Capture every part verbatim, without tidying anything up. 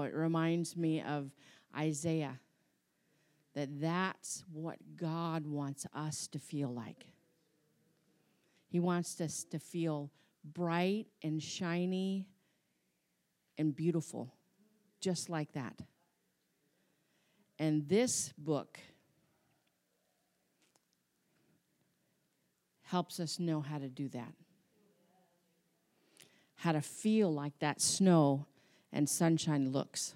it reminds me of Isaiah, that that's what God wants us to feel like. He wants us to feel bright and shiny and beautiful, just like that. And this book helps us know how to do that. How to feel like that snow and sunshine looks.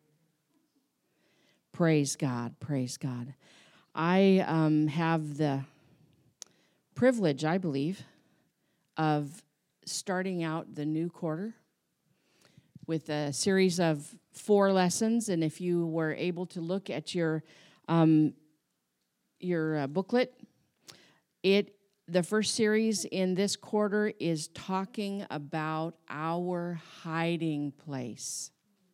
Praise God, praise God. I um, have the privilege, I believe, of starting out the new quarter with a series of four lessons. And if you were able to look at your um, your uh, booklet, it the first series in this quarter is talking about our hiding place.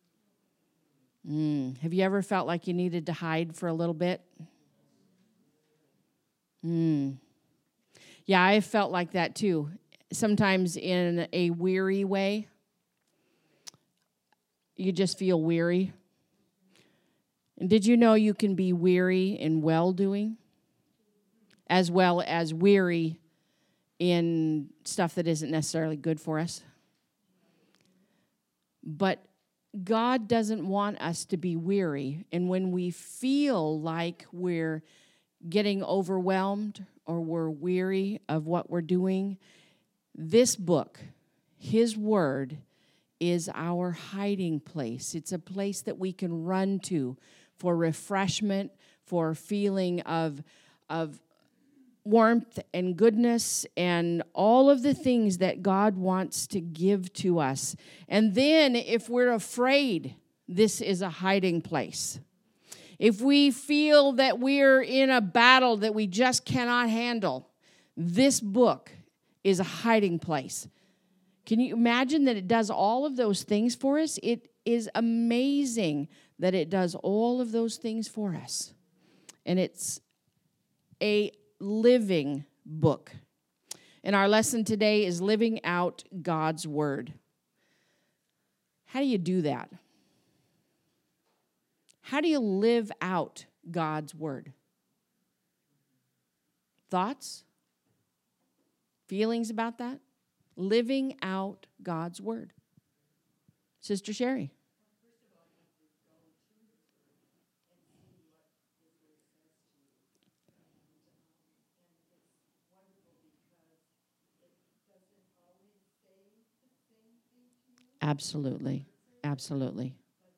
Mm. Have you ever felt like you needed to hide for a little bit? Mm. Yeah, I felt like that too. Sometimes in a weary way. You just feel weary. And did you know you can be weary in well-doing as well as weary in stuff that isn't necessarily good for us? But God doesn't want us to be weary. And when we feel like we're getting overwhelmed or we're weary of what we're doing, this book, His Word, is our hiding place. It's a place that we can run to for refreshment, for feeling of, of warmth and goodness and all of the things that God wants to give to us. And then if we're afraid, this is a hiding place. If we feel that we're in a battle that we just cannot handle, this book is a hiding place. Can you imagine that it does all of those things for us? It is amazing that it does all of those things for us. And it's a living book. And our lesson today is living out God's Word. How do you do that? How do you live out God's Word? Thoughts? Feelings about that? Living out God's Word. Sister Sherry. Absolutely. Absolutely.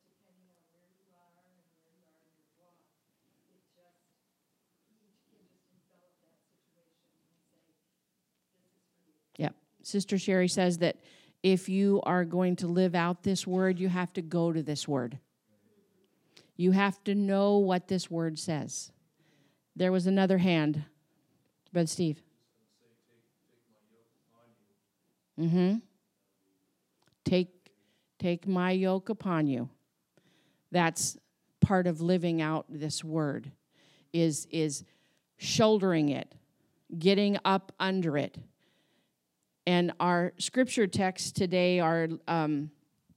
Yep. Sister Sherry says that if you are going to live out this word, you have to go to this word. You have to know what this word says. There was another hand. Brother Steve. Mm-hmm. Take, take my yoke upon you. That's part of living out this word, is, is shouldering it, getting up under it. And our scripture texts today are um,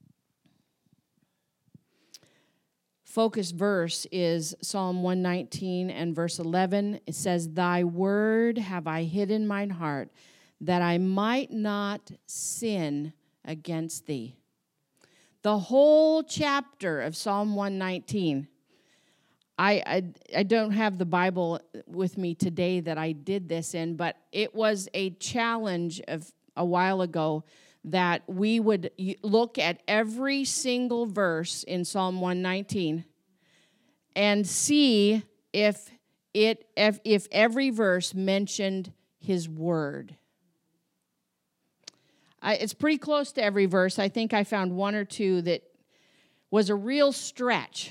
focus verse is Psalm one nineteen and verse eleven. It says, "Thy word have I hid in mine heart, that I might not sin against thee." The whole chapter of Psalm one nineteen. I, I, I don't have the Bible with me today that I did this in, but it was a challenge of a while ago that we would look at every single verse in Psalm one nineteen and see if it if, if every verse mentioned His word. I, it's pretty close to every verse. I think I found one or two that was a real stretch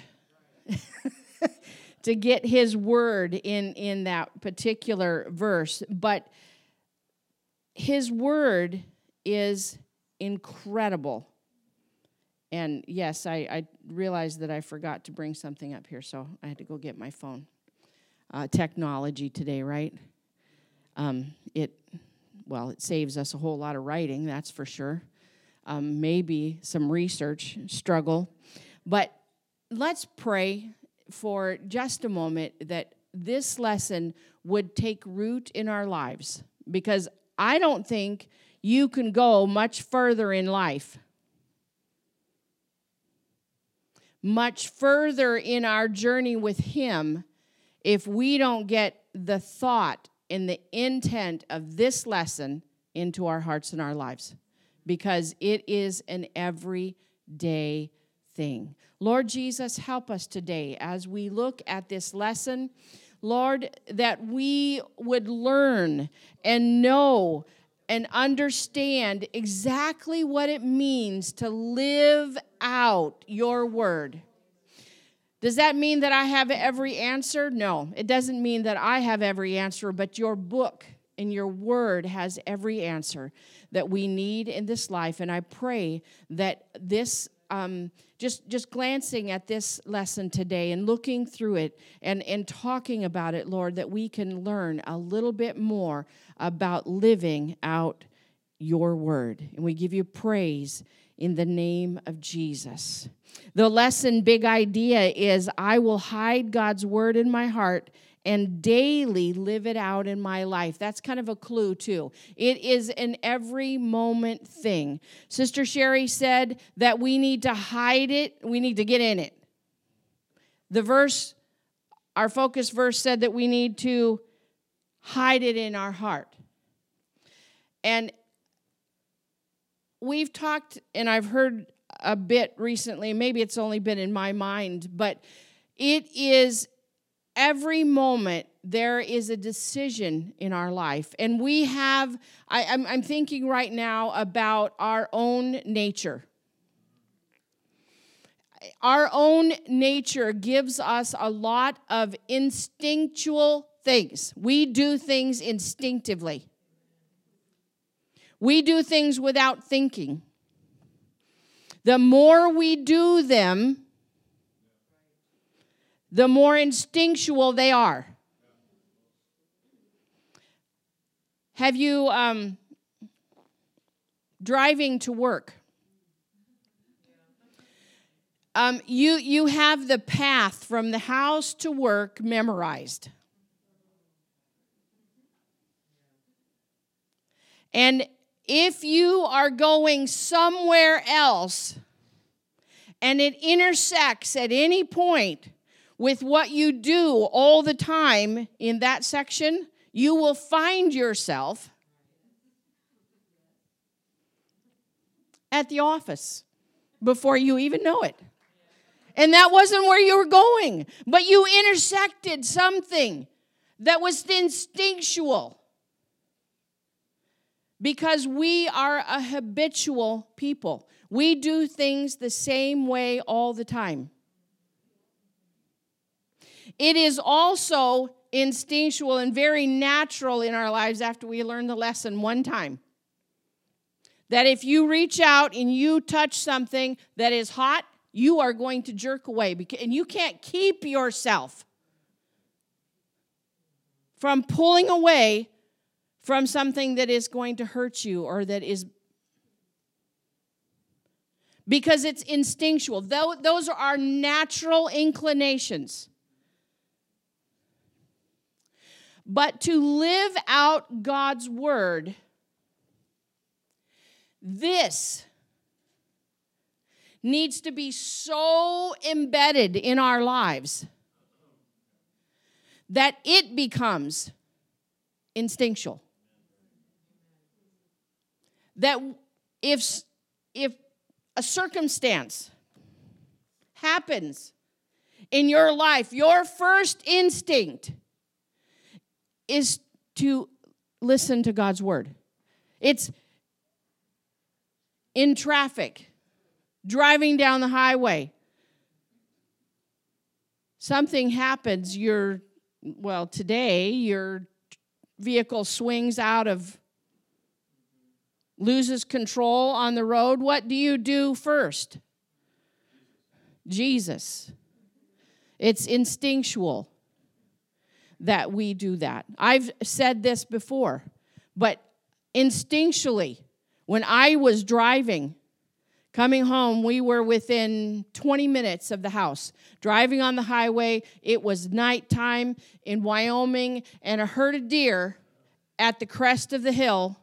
to get His word in, in that particular verse. But His word is incredible. And yes, I, I realized that I forgot to bring something up here, so I had to go get my phone. Uh, technology today, right? Um, it, well, it saves us a whole lot of writing, that's for sure. Um, maybe some research struggle. But let's pray for just a moment that this lesson would take root in our lives, because I don't think you can go much further in life, much further in our journey with Him, if we don't get the thought and the intent of this lesson into our hearts and our lives, because it is an everyday thing. Lord Jesus, help us today as we look at this lesson, Lord, that we would learn and know and understand exactly what it means to live out your word. Does that mean that I have every answer? No, it doesn't mean that I have every answer, but your book and your word has every answer that we need in this life. And I pray that this, um, just, just glancing at this lesson today and looking through it and, and talking about it, Lord, that we can learn a little bit more about living out your word. And we give you praise in the name of Jesus. The lesson big idea is I will hide God's word in my heart and daily live it out in my life. That's kind of a clue, too. It is an every moment thing. Sister Sherry said that we need to hide it. We need to get in it. The verse, our focus verse said that we need to hide it in our heart. And we've talked, and I've heard a bit recently, maybe it's only been in my mind, but it is every moment there is a decision in our life. And we have, I, I'm, I'm thinking right now about our own nature. Our own nature gives us a lot of instinctual things. We do things instinctively. We do things without thinking. The more we do them, the more instinctual they are. Have you, um, driving to work, um, you, you have the path from the house to work memorized. And if you are going somewhere else and it intersects at any point with what you do all the time in that section, you will find yourself at the office before you even know it. And that wasn't where you were going, but you intersected something that was instinctual. Because we are a habitual people. We do things the same way all the time. It is also instinctual and very natural in our lives after we learn the lesson one time, that if you reach out and you touch something that is hot, you are going to jerk away. And you can't keep yourself from pulling away from something that is going to hurt you or that is, because it's instinctual. Those are our natural inclinations. But to live out God's word, this needs to be so embedded in our lives that it becomes instinctual. That if, if a circumstance happens in your life, your first instinct is to listen to God's word. It's in traffic, driving down the highway. Something happens, your, well, today, your vehicle swings out of, loses control on the road. What do you do first? Jesus. It's instinctual that we do that. I've said this before, but instinctually, when I was driving, Coming home, we were within twenty minutes of the house. Driving on the highway, it was nighttime in Wyoming, and a herd of deer at the crest of the hill.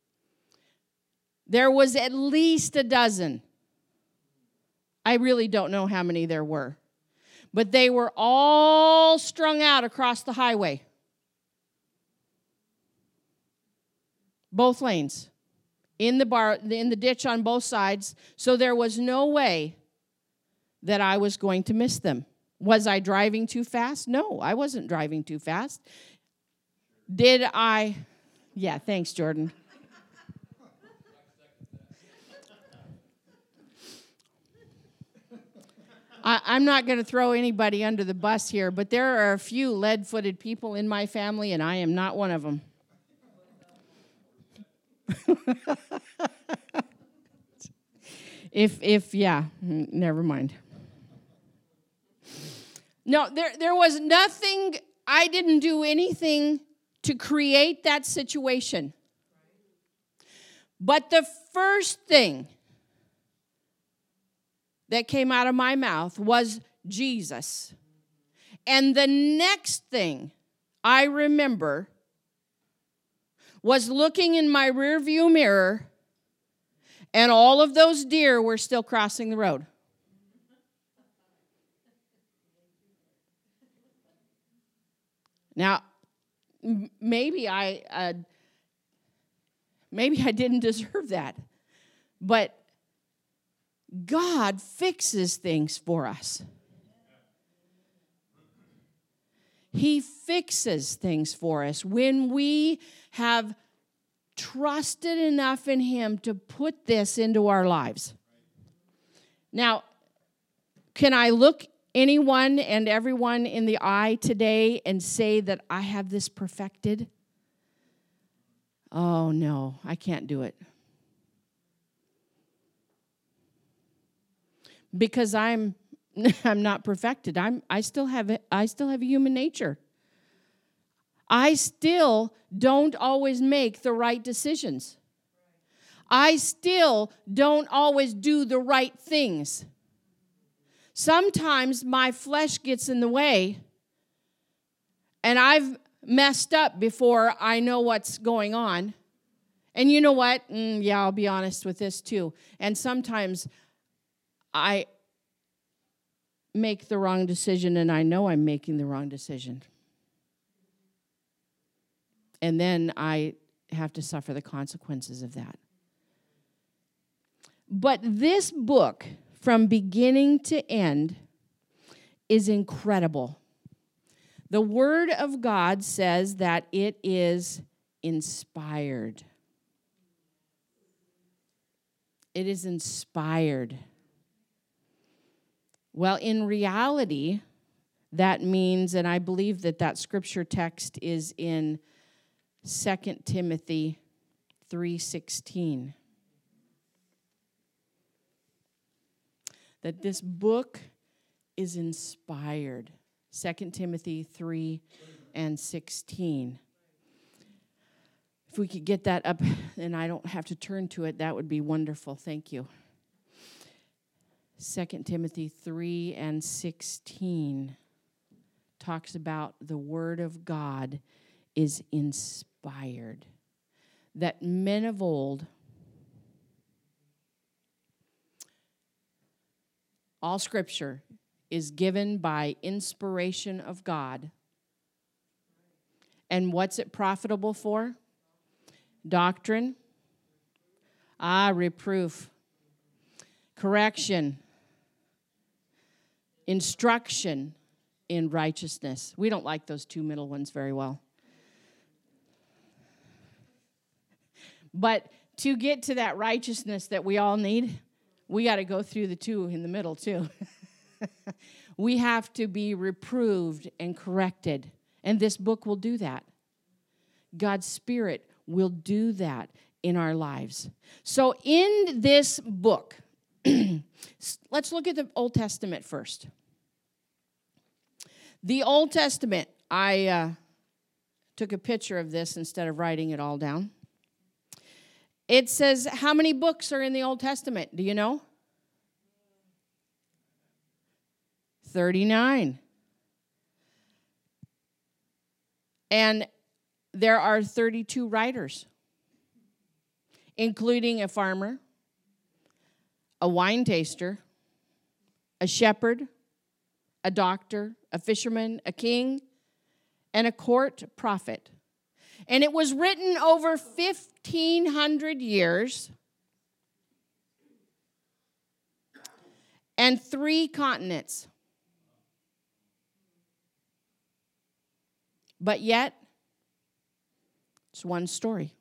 There was at least a dozen. I really don't know how many there were. But they were all strung out across the highway. Both lanes. In the bar, in the ditch on both sides, so there was no way that I was going to miss them. Was I driving too fast? No, I wasn't driving too fast. Did I? Yeah, thanks, Jordan. I, I'm not going to throw anybody under the bus here, but there are a few lead-footed people in my family, and I am not one of them. if, if, yeah, never mind. No, there, there was nothing, I didn't do anything to create that situation. But the first thing that came out of my mouth was Jesus. And the next thing I remember was looking in my rearview mirror, and all of those deer were still crossing the road. Now, m- maybe I uh, maybe I didn't deserve that, but God fixes things for us. He fixes things for us when we have trusted enough in Him to put this into our lives. Now, can I look anyone and everyone in the eye today and say that I have this perfected? Oh, no, I can't do it. Because I'm I'm not perfected. I'm I still have it. I still have a human nature. I still don't always make the right decisions. I still don't always do the right things. Sometimes my flesh gets in the way, and I've messed up before I know what's going on. And you know what? Mm, yeah, I'll be honest with this too. And sometimes I make the wrong decision, and I know I'm making the wrong decision. And then I have to suffer the consequences of that. But this book, from beginning to end, is incredible. The Word of God says that it is inspired. It is inspired. Well, in reality, that means, and I believe that that scripture text is in Second Timothy three sixteen. That this book is inspired. Second Timothy three and sixteen. If we could get that up and I don't have to turn to it, that would be wonderful. Thank you. Second Timothy three and sixteen talks about the Word of God is inspired. That men of old, all Scripture is given by inspiration of God. And what's it profitable for? Doctrine, ah, reproof, correction, instruction in righteousness. We don't like those two middle ones very well. But to get to that righteousness that we all need, we got to go through the two in the middle too. We have to be reproved and corrected. And this book will do that. God's Spirit will do that in our lives. So in this book, let's look at the Old Testament first. The Old Testament, I uh, took a picture of this instead of writing it all down. It says, how many books are in the Old Testament? Do you know? thirty-nine. And there are thirty-two writers, including a farmer, a wine taster, a shepherd, a doctor, a fisherman, a king, and a court prophet. And it was written over fifteen hundred years and three continents. But yet, it's one story.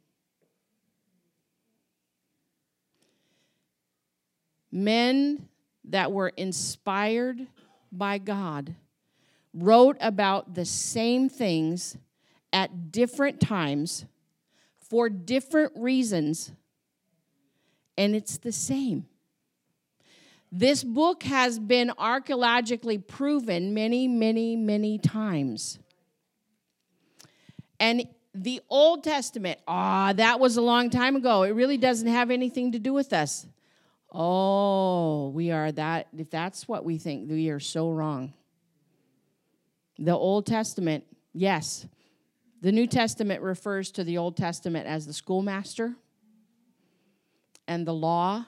Men that were inspired by God wrote about the same things at different times for different reasons, and it's the same. This book has been archaeologically proven many, many, many times. And the Old Testament, ah, that was a long time ago. It really doesn't have anything to do with us. Oh, we are that, if that's what we think, we are so wrong. The Old Testament, yes. The New Testament refers to the Old Testament as the schoolmaster and the law.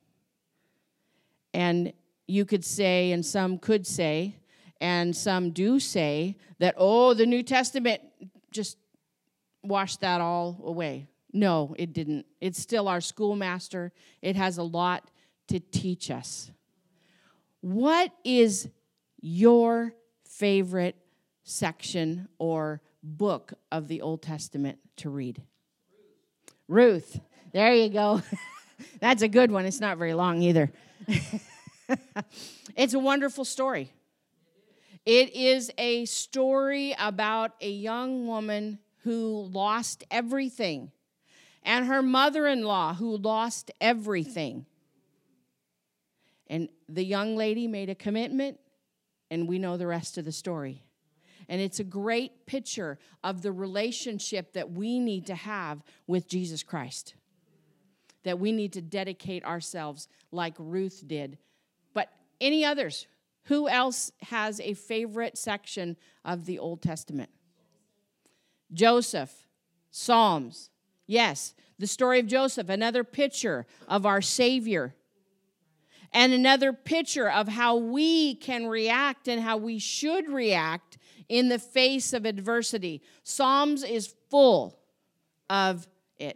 And you could say, and some could say, and some do say, that, oh, the New Testament just washed that all away. No, it didn't. It's still our schoolmaster. It has a lot to teach us. What is your favorite section or book of the Old Testament to read? Ruth. Ruth. There you go. That's a good one. It's not very long either. It's a wonderful story. It is a story about a young woman who lost everything, and her mother-in-law who lost everything. And the young lady made a commitment, and we know the rest of the story. And it's a great picture of the relationship that we need to have with Jesus Christ, that we need to dedicate ourselves like Ruth did. But any others? Who else has a favorite section of the Old Testament? Joseph, Psalms. Yes, the story of Joseph, another picture of our Savior. And another picture of how we can react and how we should react in the face of adversity. Psalms is full of it.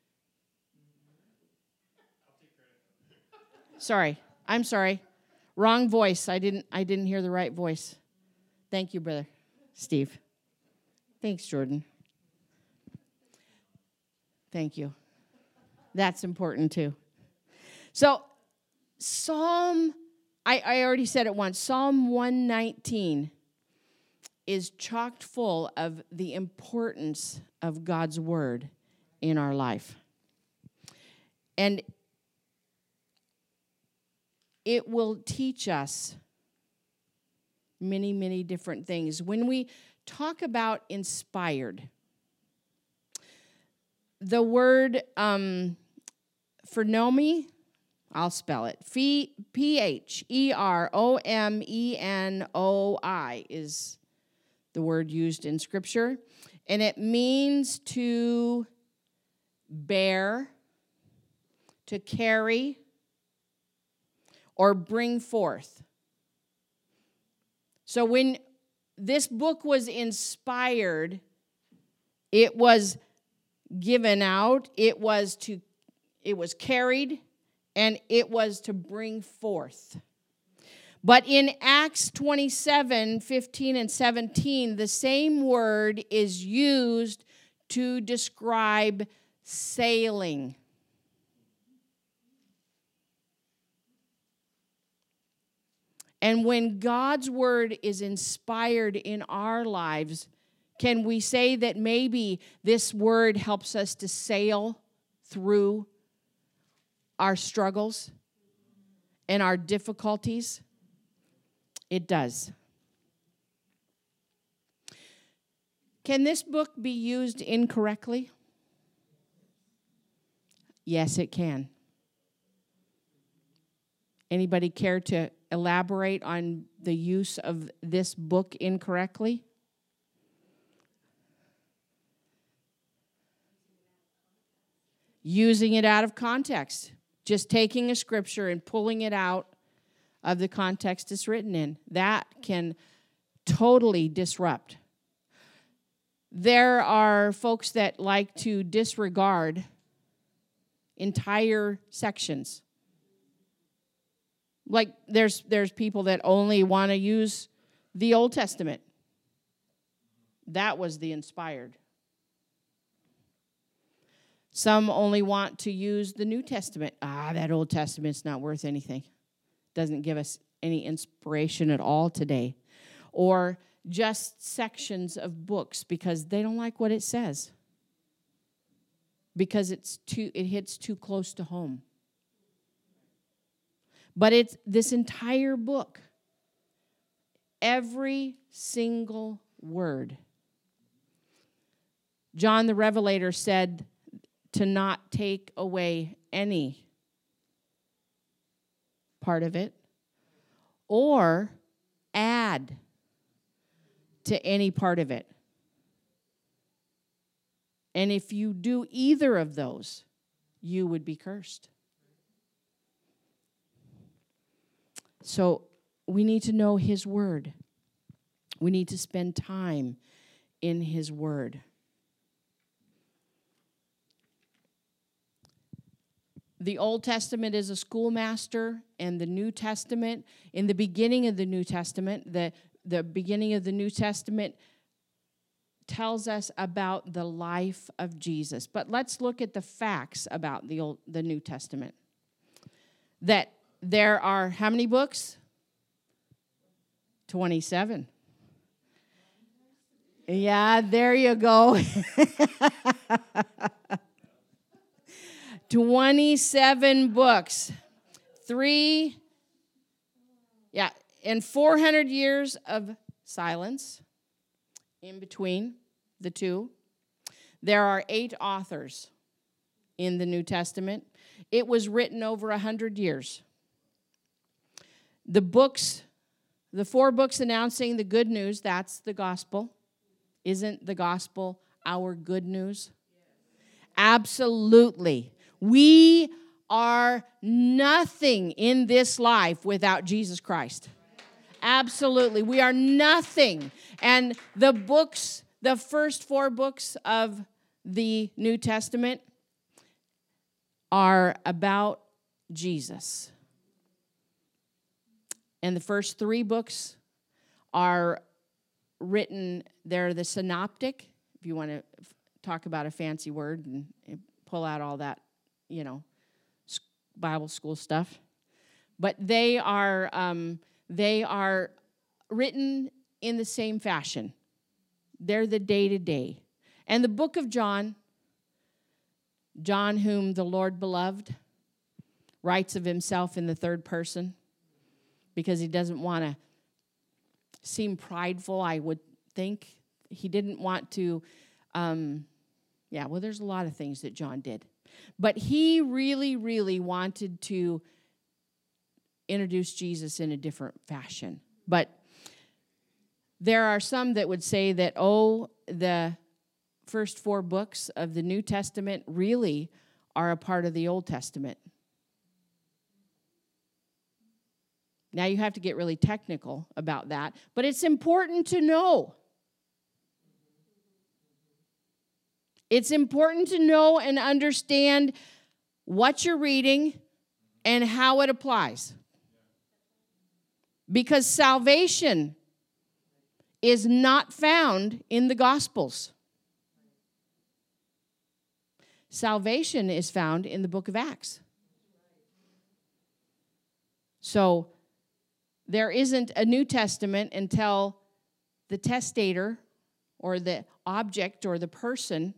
Sorry, I'm sorry. Wrong voice. I didn't I didn't hear the right voice. Thank you, Brother Steve. Thanks, Jordan. Thank you. That's important too. So, Psalm, I, I already said it once, Psalm one nineteen is chocked full of the importance of God's word in our life. And it will teach us many, many different things. When we talk about inspired, the word um, phronomy, I'll spell it, P H E R O M E N O I is the word used in Scripture. And it means to bear, to carry, or bring forth. So when this book was inspired, it was given out, it was to, it was carried, and it was to bring forth. But in Acts twenty-seven, fifteen and seventeen, the same word is used to describe sailing. And when God's word is inspired in our lives, can we say that maybe this word helps us to sail through our struggles and our difficulties? It does. Can this book be used incorrectly? Yes, it can. Anybody care to elaborate on the use of this book incorrectly? Using it out of context. Just taking a scripture and pulling it out of the context it's written in. That can totally disrupt. There are folks that like to disregard entire sections. Like there's there's people that only want to use the Old Testament. That was the inspired. Some only want to use the New Testament. Ah, that Old Testament's not worth anything. Doesn't give us any inspiration at all today. Or just sections of books because they don't like what it says. Because it's too it hits too close to home. But it's this entire book, every single word. John the Revelator said to not take away any part of it or add to any part of it. And if you do either of those, you would be cursed. So we need to know His Word. We need to spend time in His Word. The Old Testament is a schoolmaster, and the New Testament, in the beginning of the New Testament, the, the beginning of the New Testament tells us about the life of Jesus. But let's look at the facts about the Old, the New Testament. That there are how many books? twenty-seven. Yeah, there you go. twenty-seven books. Three, yeah, and four hundred years of silence in between the two. There are eight authors in the New Testament. It was written over one hundred years. The books, the four books announcing the good news, that's the gospel. Isn't the gospel our good news? Absolutely. We are nothing in this life without Jesus Christ. Absolutely. We are nothing. And the books, the first four books of the New Testament are about Jesus. And the first three books are written, they're the synoptic, if you want to f- talk about a fancy word and, and pull out all that, you know, Bible school stuff. But they are um, they are written in the same fashion. They're the day-to-day. And the book of John, John whom the Lord beloved, writes of himself in the third person because he doesn't want to seem prideful, I would think. He didn't want to, um, yeah, well, there's a lot of things that John did. But he really, really wanted to introduce Jesus in a different fashion. But there are some that would say that, oh, the first four books of the New Testament really are a part of the Old Testament. Now you have to get really technical about that, but it's important to know. It's important to know and understand what you're reading and how it applies. Because salvation is not found in the Gospels. Salvation is found in the book of Acts. So there isn't a New Testament until the testator or the object or the person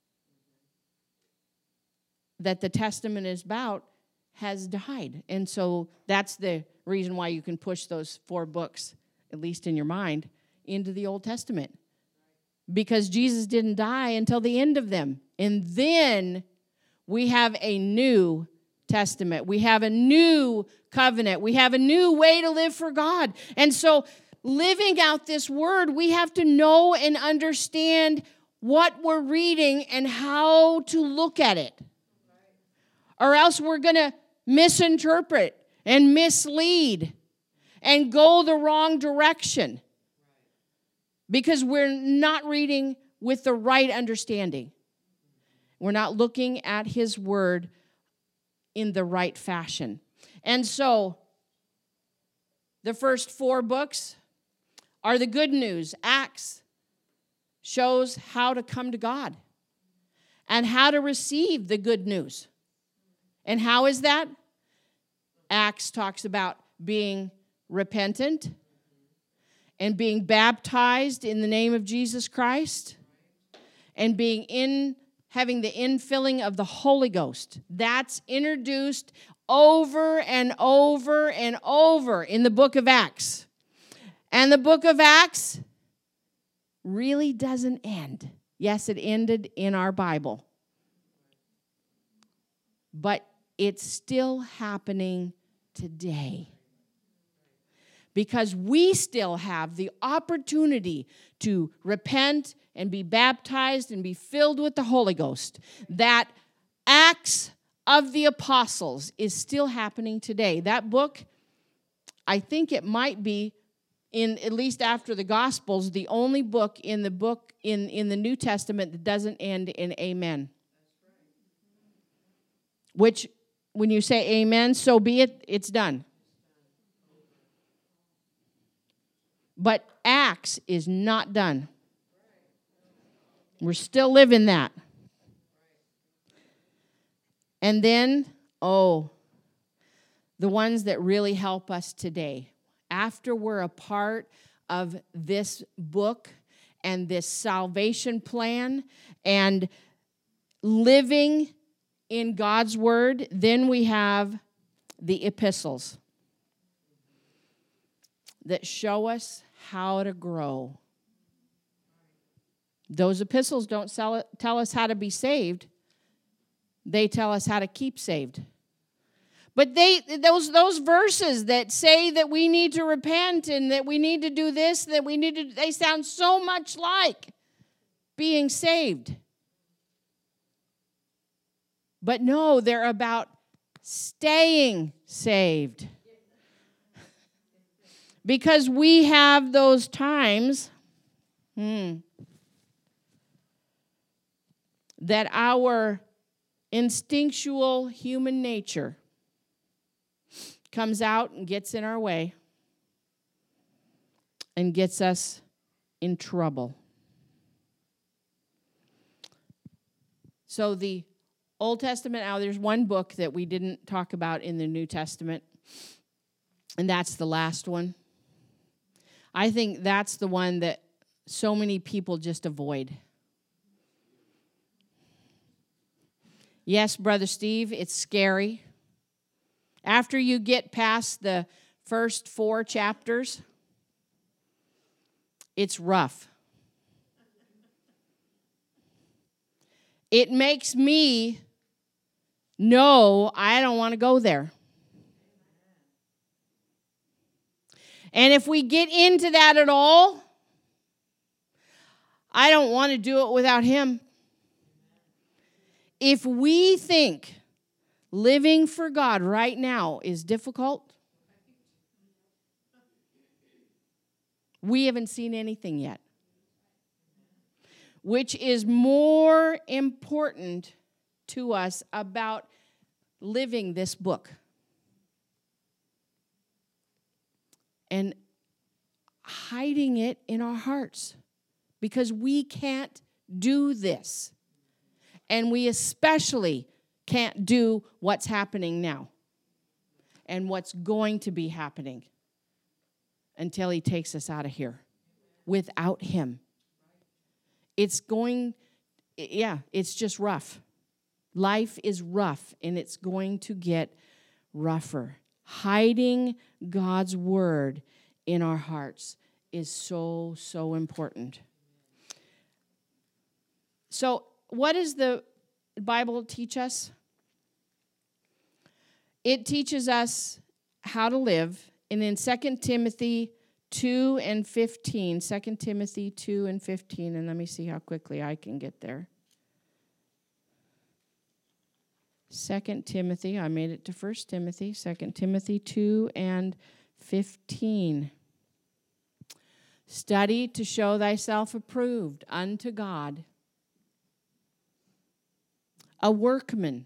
that the testament is about has died. And so that's the reason why you can push those four books, at least in your mind, into the Old Testament. Because Jesus didn't die until the end of them. And then we have a new Testament. We have a new covenant. We have a new way to live for God. And so living out this word, we have to know and understand what we're reading and how to look at it. Or else we're going to misinterpret and mislead and go the wrong direction because we're not reading with the right understanding. We're not looking at his word in the right fashion. And so, the first four books are the good news. Acts shows how to come to God and how to receive the good news. And how is that? Acts talks about being repentant and being baptized in the name of Jesus Christ and being in having the infilling of the Holy Ghost. That's introduced over and over and over in the book of Acts. And the book of Acts really doesn't end. Yes, it ended in our Bible. But it's still happening today. Because we still have the opportunity to repent and be baptized and be filled with the Holy Ghost. That Acts of the Apostles is still happening today. That book, I think it might be, in at least after the Gospels, the only book in the book in, in the New Testament that doesn't end in amen. Which, when you say amen, so be it, it's done. But Acts is not done. We're still living that. And then, oh, the ones that really help us today. After we're a part of this book and this salvation plan and living in God's word, then we have the epistles that show us how to grow. Those epistles don't sell it, tell us how to be saved. They tell us how to keep saved. But they those those verses that say that we need to repent and that we need to do this, that we need to, they sound so much like being saved. But no, they're about staying saved. Because we have those times hmm, that our instinctual human nature comes out and gets in our way and gets us in trouble. So the Old Testament, now there's one book that we didn't talk about in the New Testament, and that's the last one. I think that's the one that so many people just avoid. Yes, Brother Steve, it's scary. After you get past the first four chapters, it's rough. It makes me know I don't want to go there. And if we get into that at all, I don't want to do it without him. If we think living for God right now is difficult, we haven't seen anything yet. Which is more important to us about living this book. And hiding it in our hearts. Because we can't do this. And we especially can't do what's happening now. And what's going to be happening. Until he takes us out of here. Without him. It's going, yeah, it's just rough. Life is rough, and it's going to get rougher. Hiding God's word in our hearts is so, so important. So, what does the Bible teach us? it teaches us how to live. And in Second Timothy two and fifteen, Second Timothy two and fifteen, and let me see how quickly I can get there. Second Timothy, I made it to First Timothy, Second Timothy two and fifteen. Study to show thyself approved unto God, a workman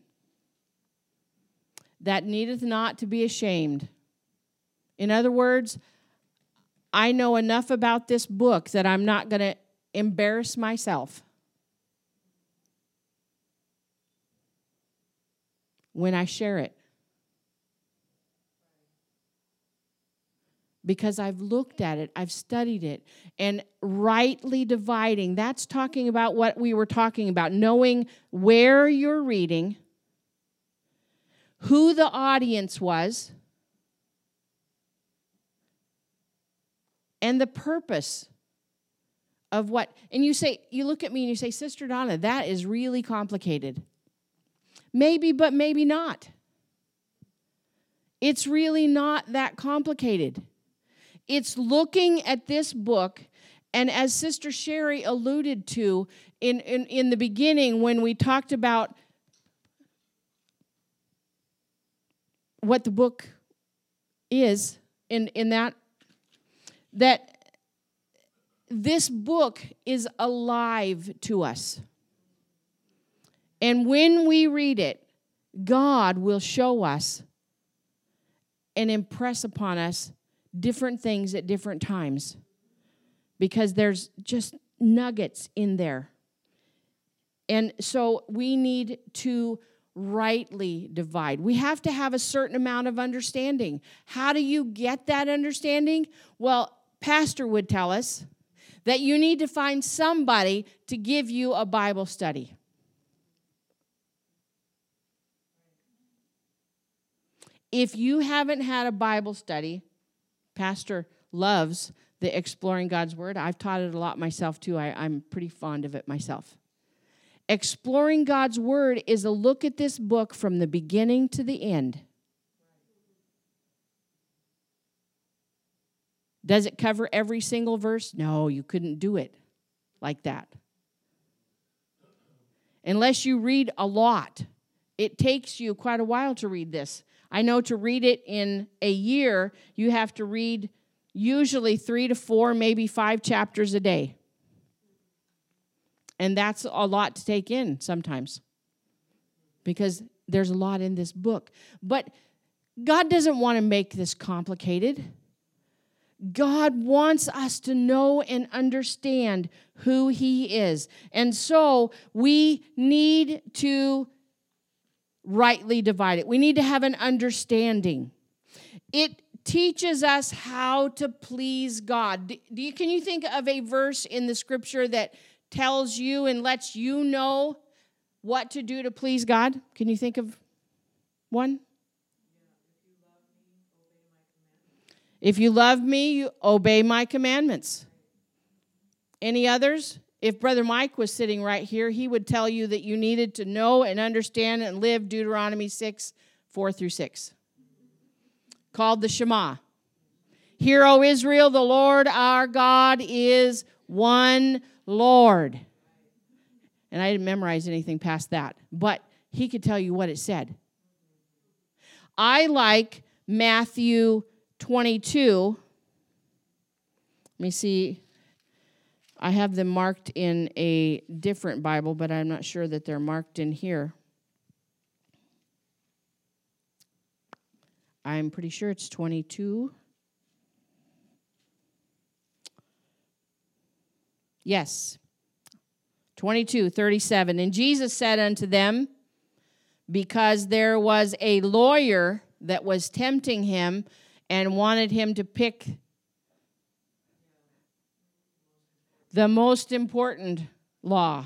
that needeth not to be ashamed. In other words, I know enough about this book that I'm not going to embarrass myself when I share it. Because I've looked at it, I've studied it, and rightly dividing, that's talking about what we were talking about, knowing where you're reading, who the audience was, and the purpose of what. And you say, you look at me and you say, Sister Donna, that is really complicated. Maybe, but maybe not. It's really not that complicated. It's looking at this book, and as Sister Sherry alluded to in, in, in the beginning when we talked about what the book is, in, in that, that this book is alive to us. And when we read it, God will show us and impress upon us different things at different times, because there's just nuggets in there. And so we need to rightly divide. We have to have a certain amount of understanding. How do you get that understanding? Well, Pastor would tell us that you need to find somebody to give you a Bible study. If you haven't had a Bible study, Pastor loves the Exploring God's Word. I've taught it a lot myself too. I, I'm pretty fond of it myself. Exploring God's Word is a look at this book from the beginning to the end. Does it cover every single verse? No, you couldn't do it like that. Unless you read a lot. It takes you quite a while to read this. I know to read it in a year, you have to read usually three to four, maybe five chapters a day. And that's a lot to take in sometimes, because there's a lot in this book. But God doesn't want to make this complicated. God wants us to know and understand who He is. And so we need to rightly divide it. We need to have an understanding. It teaches us how to please God. Do you, can you think of a verse in the Scripture that tells you and lets you know what to do to please God? Can you think of one? If you love me, you obey my commandments. Any others? If Brother Mike was sitting right here, he would tell you that you needed to know and understand and live Deuteronomy six, four through six. Called the Shema. Hear, O Israel, the Lord our God is one Lord. And I didn't memorize anything past that, but he could tell you what it said. I like Matthew twenty-two. Let me see. I have them marked in a different Bible, but I'm not sure that they're marked in here. I'm pretty sure it's twenty-two. Yes. twenty-two, thirty-seven. And Jesus said unto them, because there was a lawyer that was tempting him and wanted him to pick the most important law.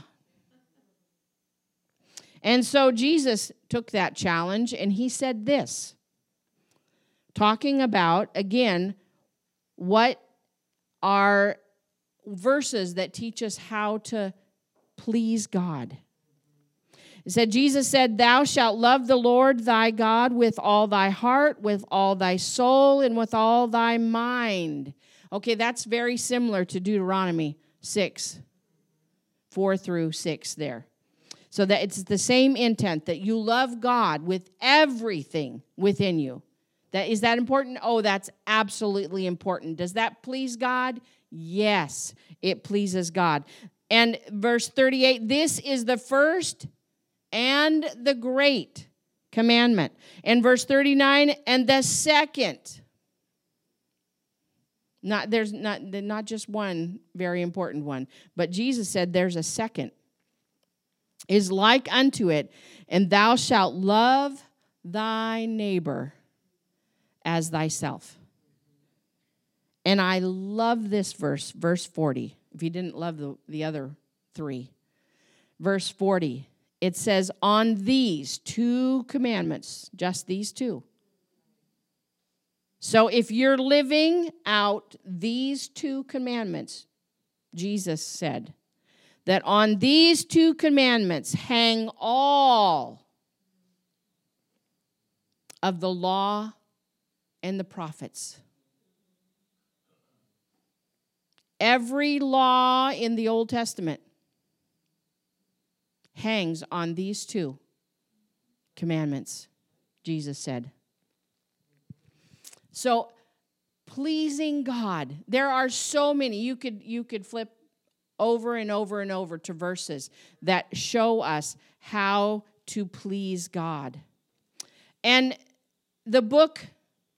And so Jesus took that challenge and he said this, talking about, again, what are verses that teach us how to please God. It said, Jesus said, thou shalt love the Lord thy God with all thy heart, with all thy soul, and with all thy mind. Okay, that's very similar to Deuteronomy six, four through six there. So that it's the same intent, that you love God with everything within you. That, is that important? Oh, that's absolutely important. Does that please God? Yes, it pleases God. And verse thirty-eight, this is the first and the great commandment. And verse thirty-nine, and the second. Not, there's not, not just one very important one, but Jesus said there's a second. Is like unto it, and thou shalt love thy neighbor as thyself. And I love this verse, verse forty, if you didn't love the, the other three. Verse forty, it says, on these two commandments, just these two. So if you're living out these two commandments, Jesus said, that on these two commandments hang all of the law and the prophets. Every law in the Old Testament hangs on these two commandments, Jesus said. So, pleasing God. There are so many. You could, you could flip over and over and over to verses that show us how to please God. And the book,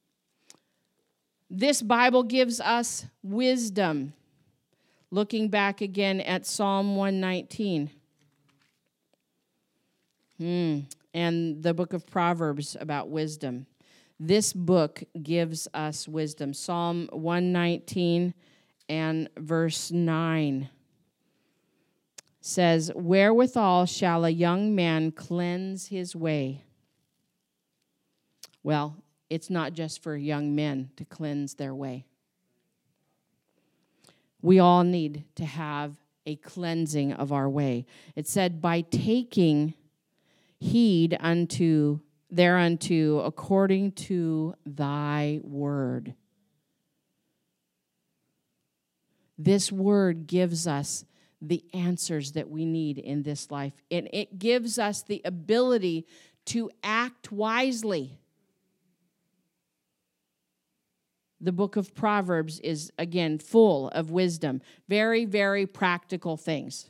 this Bible gives us wisdom. Looking back again at Psalm one nineteen. Hmm. And the book of Proverbs about wisdom. This book gives us wisdom. Psalm one nineteen and verse nine. Says, wherewithal shall a young man cleanse his way? Well, it's not just for young men to cleanse their way. We all need to have a cleansing of our way. It said, by taking heed unto thereunto according to thy word. This word gives us the answers that we need in this life. And it gives us the ability to act wisely. The book of Proverbs is, again, full of wisdom. Very, very practical things.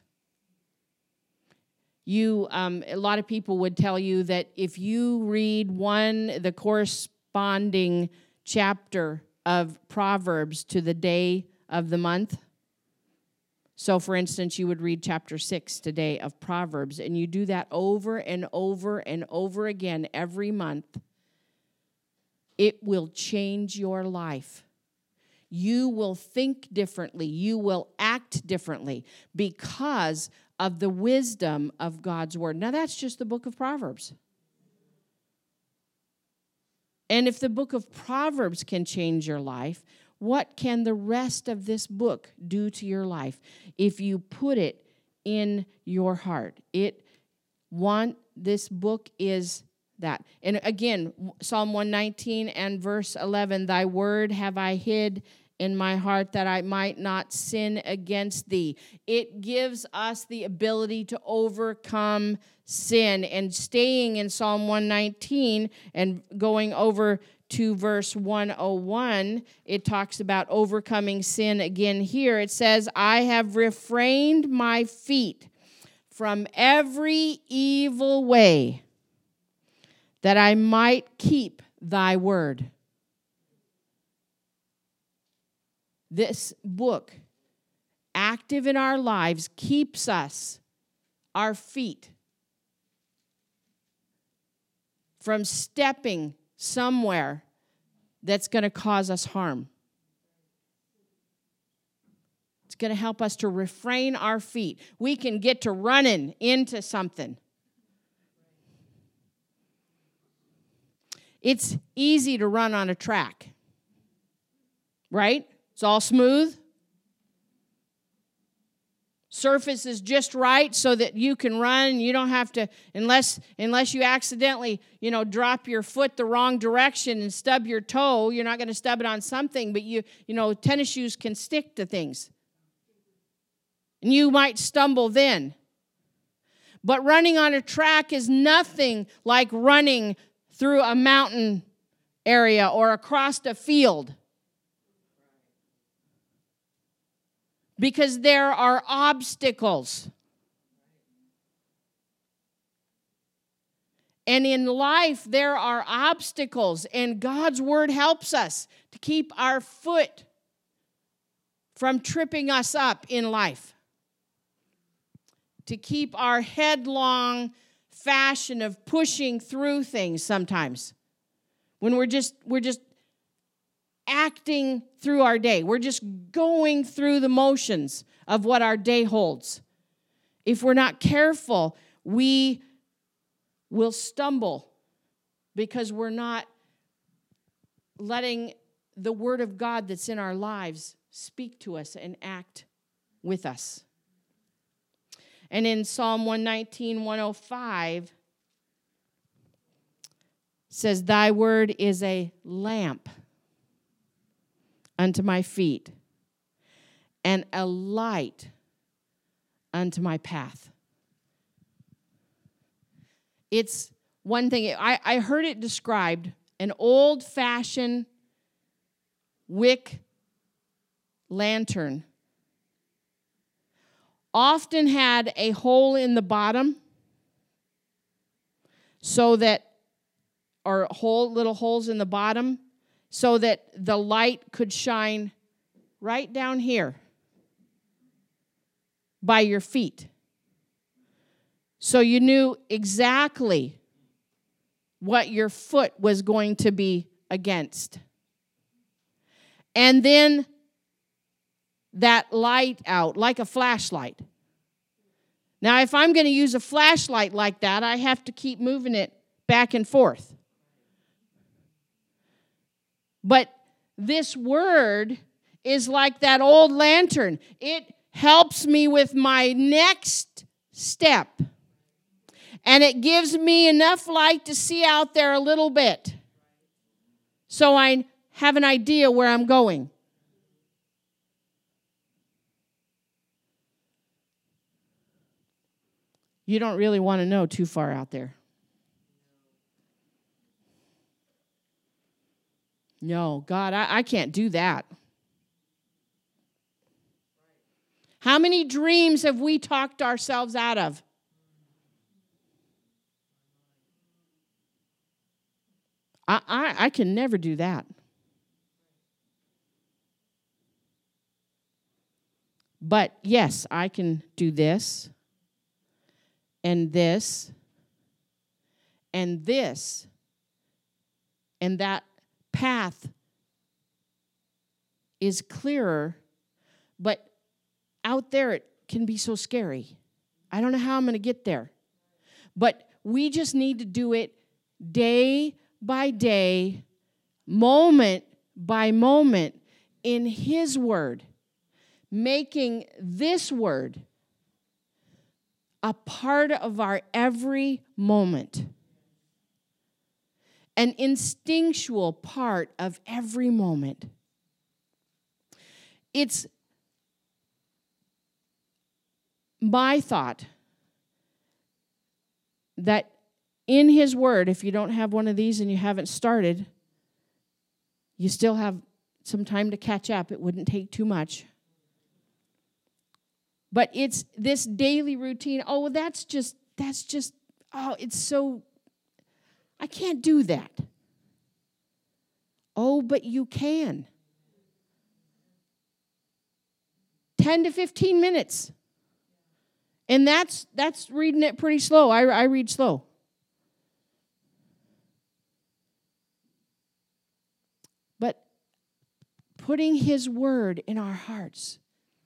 You, um, a lot of people would tell you that if you read one, the corresponding chapter of Proverbs to the day of the month. So, for instance, you would read chapter six today of Proverbs, and you do that over and over and over again every month. It will change your life. You will think differently. You will act differently because of the wisdom of God's word. Now, that's just the book of Proverbs. And if the book of Proverbs can change your life, what can the rest of this book do to your life if you put it in your heart? It want this book is that. And again, Psalm one nineteen and verse eleven, thy word have I hid in my heart that I might not sin against thee. It gives us the ability to overcome sin. And staying in Psalm one nineteen and going over to verse one oh one, it talks about overcoming sin again here. It says, I have refrained my feet from every evil way, that I might keep thy word. This book, active in our lives, keeps us, our feet, from stepping somewhere that's going to cause us harm. It's going to help us to refrain our feet. We can get to running into something. It's easy to run on a track, right? It's all smooth. surface is just right so that you can run. You don't have to, unless unless you accidentally, you know, drop your foot the wrong direction and stub your toe. You're not going to stub it on something, but you, you know, tennis shoes can stick to things. And you might stumble then. But running on a track is nothing like running through a mountain area or across a field. Because there are obstacles. And in life, there are obstacles. And God's word helps us to keep our foot from tripping us up in life. To keep our headlong fashion of pushing through things sometimes. When we're just, we're just acting through our day. We're just going through the motions of what our day holds. If we're not careful, we will stumble because we're not letting the word of God that's in our lives speak to us and act with us. And in Psalm one nineteen, one oh five, says, "Thy word is a lamp unto my feet, and a light unto my path." It's one thing, I, I heard it described, an old-fashioned wick lantern often had a hole in the bottom so that, or hole, little holes in the bottom, so that the light could shine right down here by your feet. So you knew exactly what your foot was going to be against. And then that light out, like a flashlight. Now, if I'm going to use a flashlight like that, I have to keep moving it back and forth. But this word is like that old lantern. It helps me with my next step. And it gives me enough light to see out there a little bit, so I have an idea where I'm going. You don't really want to know too far out there. No, God, I, I can't do that. How many dreams have we talked ourselves out of? I, I, I can never do that. But yes, I can do this, and this, and this, and that path is clearer, but out there it can be so scary. I don't know how I'm going to get there. But we just need to do it day by day, moment by moment in His Word, making this Word a part of our every moment, an instinctual part of every moment. It's my thought that in His Word, if you don't have one of these and you haven't started, you still have some time to catch up. It wouldn't take too much. But it's this daily routine. Oh, that's just, that's just, oh, it's so, I can't do that. Oh, but you can. ten to fifteen minutes. And that's that's reading it pretty slow. I, I read slow. But putting His Word in our hearts.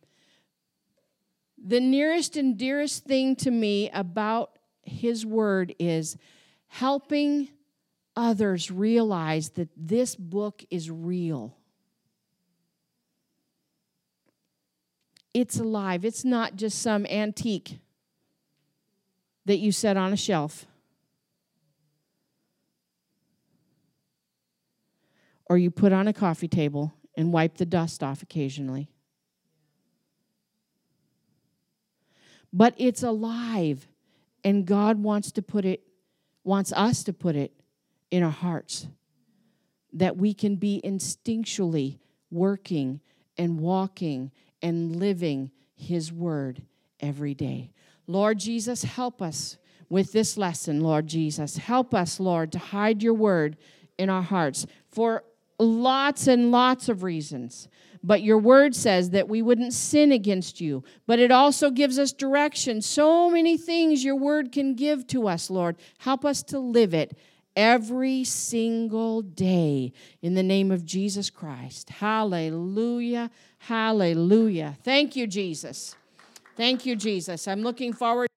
The nearest and dearest thing to me about His Word is helping others realize that this book is real. It's alive. It's not just some antique that you set on a shelf or you put on a coffee table and wipe the dust off occasionally. But it's alive, and God wants to put it, wants us to put it in our hearts, that we can be instinctually working and walking and living His word every day. Lord Jesus, help us with this lesson, Lord Jesus. Help us, Lord, to hide your word in our hearts for lots and lots of reasons. But your word says that we wouldn't sin against you. But it also gives us direction. So many things your word can give to us, Lord. Help us to live it every single day in the name of Jesus Christ. Hallelujah. Hallelujah. Thank you, Jesus. Thank you, Jesus. I'm looking forward